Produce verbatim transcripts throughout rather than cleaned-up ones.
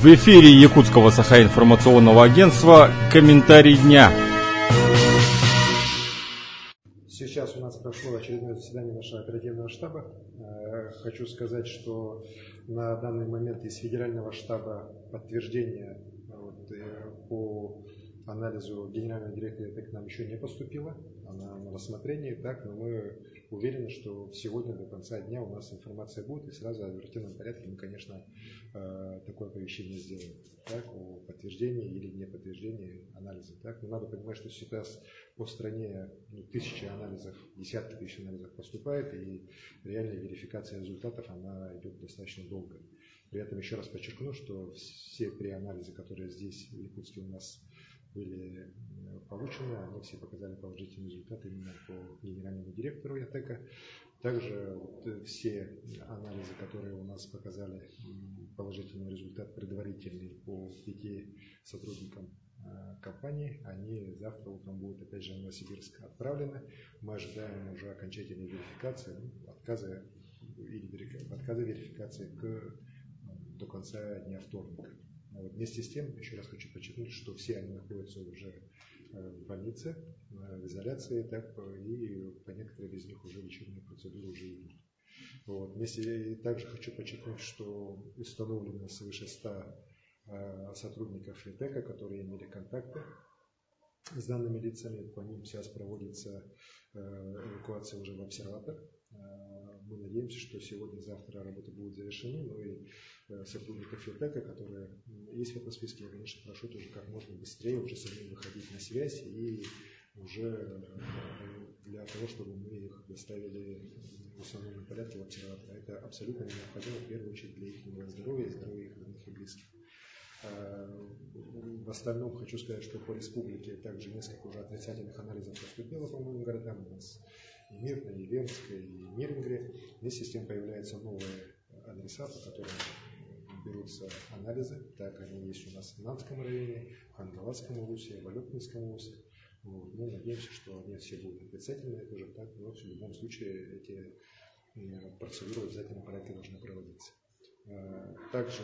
В эфире Якутского Саха-информационного агентства «Комментарий дня». Сейчас у нас прошло очередное заседание нашего оперативного штаба. Хочу сказать, что на данный момент из федерального штаба подтверждение вот, по анализу генерального директора ТЭК нам еще не поступило. Она на рассмотрении, так, но мы уверены, что сегодня до конца дня у нас информация будет, и сразу в оперативном порядке мы, конечно, такое оповещение сделаем, так, о подтверждении или не подтверждении анализа. Так. Но надо понимать, что сейчас по стране ну, тысячи анализов, десятки тысяч анализов поступает, и реальная верификация результатов, она идет достаточно долго. При этом еще раз подчеркну, что все три анализа, которые здесь в Якутске у нас были получены, они все показали положительные результаты именно по генеральному директору ЯТЭКа. Также вот все анализы, которые у нас показали положительный результат предварительный по пяти сотрудникам компании, они завтра утром будут опять же в Новосибирск отправлены. Мы ожидаем уже окончательной верификации, ну, отказа или отказа верификации к, до конца дня вторника. Вот. Вместе с тем, еще раз хочу подчеркнуть, что все они находятся уже в больнице, в изоляции, так, и по некоторым из них уже лечебные процедуры уже идут. Вот. Вместе, также хочу подчеркнуть, что установлено свыше ста сотрудников ЯТЭКа, которые имели контакты с данными лицами. По ним сейчас проводится эвакуация уже в обсерватор. Мы надеемся, что сегодня-завтра работы будут завершены, но и сотрудников ЯТЭКа, которые есть в этом списке, я, конечно, прошу тоже как можно быстрее уже самим выходить на связь и уже для того, чтобы мы их доставили в установленном порядке в обсерватор. Это абсолютно необходимо, в первую очередь, для их здоровья и здоровья их родных и близких. В остальном хочу сказать, что по республике также несколько уже отрицательных анализов поступило по многим городам. У нас и Мирно, и Венск, и Мирингре. Вместе с тем появляются новые адреса, по которым берутся анализы. Так они есть у нас в Нанском районе, в Хангаласском УСе, в Алепинском УСе. Вот. Мы надеемся, что они все будут отрицательные, это уже так, но в любом случае эти процедуры в обязательном порядке должны проводиться. Также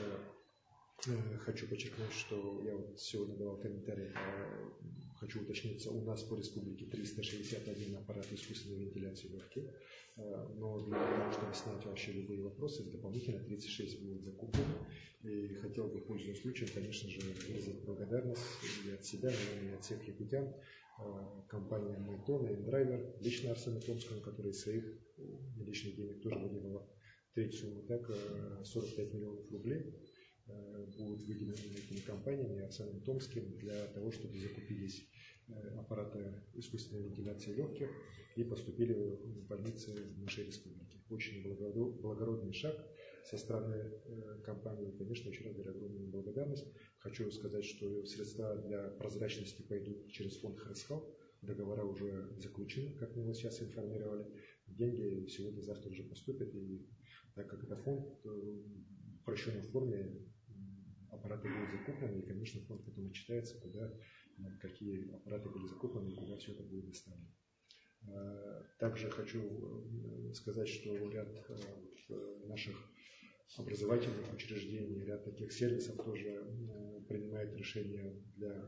хочу подчеркнуть, что я вот сегодня давал комментарий, хочу уточниться, у нас по республике триста шестьдесят один аппарат искусственной вентиляции легких, но для того, чтобы снять вообще любые вопросы, дополнительно тридцать шесть будет закуплено. И хотел бы, пользуясь случаем, конечно же, выразить благодарность и от себя, наверное, и от всех якутян, компания Майтон и Индрайвер, лично Арсену Томскому, который из своих личных денег тоже выделила третью сумму, так сорок пять миллионов рублей. Будут выделены этими компаниями Арсеном Томским для того, чтобы закупились аппараты искусственной вентиляции легких и поступили в больницы нашей республики. Очень благородный шаг со стороны компании. Конечно, еще раз говорю, огромную благодарность. Хочу сказать, что средства для прозрачности пойдут через фонд Харисхал. Договора уже заключены, как мы сейчас информировали. Деньги сегодня-завтра уже поступят. И так как это фонд в упрощенной форме, аппараты будут закуплены, и, конечно, фонд потом отчитается, куда, какие аппараты были закуплены и куда все это будет доставлено. Также хочу сказать, что ряд наших образовательных учреждений, ряд таких сервисов тоже принимает решения для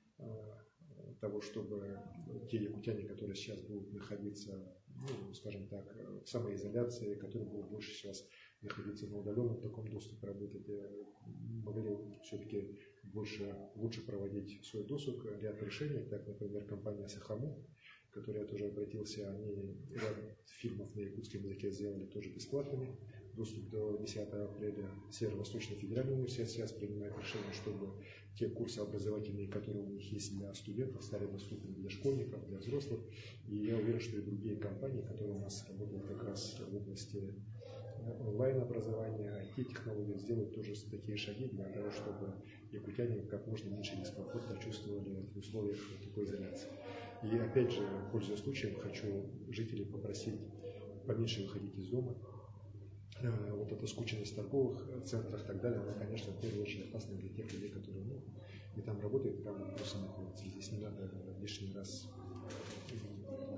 того, чтобы те якутяне, которые сейчас будут находиться, ну, скажем так, в самоизоляции, которые будут больше сейчас находиться на удаленном таком доступе работать, могли все-таки больше, лучше проводить свой досуг. Ряд решений, так, например, компания Сахаму, к которой я тоже обратился, они ряд фильмов на якутском языке сделали тоже бесплатными. Доступ до десятого апреля. Северо-Восточный федеральный университет сейчас принимает решение, чтобы те курсы образовательные, которые у них есть для студентов, стали доступны для школьников, для взрослых. И я уверен, что и другие компании, которые у нас работают как раз в области онлайн-образования, ай ти-технологий, сделают тоже такие шаги для того, чтобы якутяне как можно меньше дискомфорта чувствовали в условиях такой изоляции. И опять же, пользуясь случаем, хочу жителей попросить поменьше выходить из дома. Вот эта скученность в торговых центрах и так далее, она, конечно, в первую очередь опасна для тех людей, которые ну, и там работают, и там просто находятся. Здесь не надо лишний раз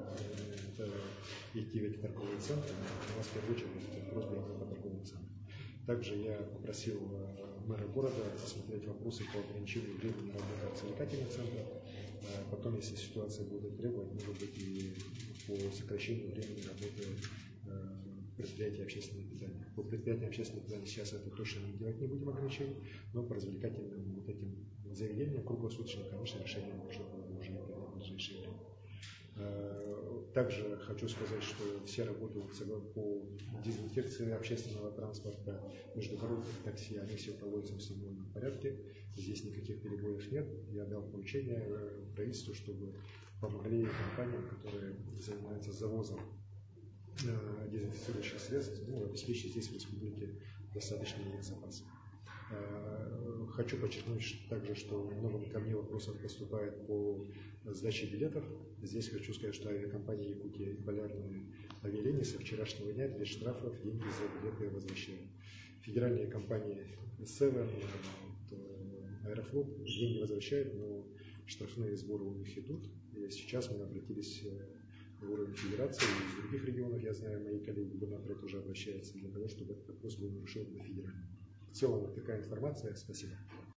идти в эти торговые центры. У нас в первую очередь просьба по торговым центрам. Также я попросил мэра города рассмотреть вопросы по ограничению времени работы развлекательных центров. Потом, если ситуация будет требовать, может быть, и по сокращению времени работы предприятий общественного питания. По предприятиям общественного питания сейчас это точно не делать не будем ограничений, но по развлекательным вот этим заведениям круглосуточным, конечно, решение можно было уже принять в ближайшее время. Также хочу сказать, что все работы по дезинфекции общественного транспорта, междугородных такси, они все проводятся в установленном порядке. Здесь никаких перебоев нет. Я дал поручение правительству, чтобы помогли компаниям, которые занимаются завозом дезинфицирующих средств, ну, обеспечить здесь в республике достаточный их запас. Хочу подчеркнуть также, что много ко мне вопросов поступает по сдаче билетов. Здесь хочу сказать, что авиакомпания Якутия и Полярные авиалинии со вчерашнего дня без штрафов деньги за билеты возвращают. Федеральные компании Севен, Аэрофлот деньги возвращают, но штрафные сборы у них идут. И сейчас мы обратились в уровень федерации и из других регионов, я знаю, мои коллеги губернаторы тоже обращаются для того, чтобы этот вопрос был решен на федеральном. В целом, вот такая информация. Спасибо.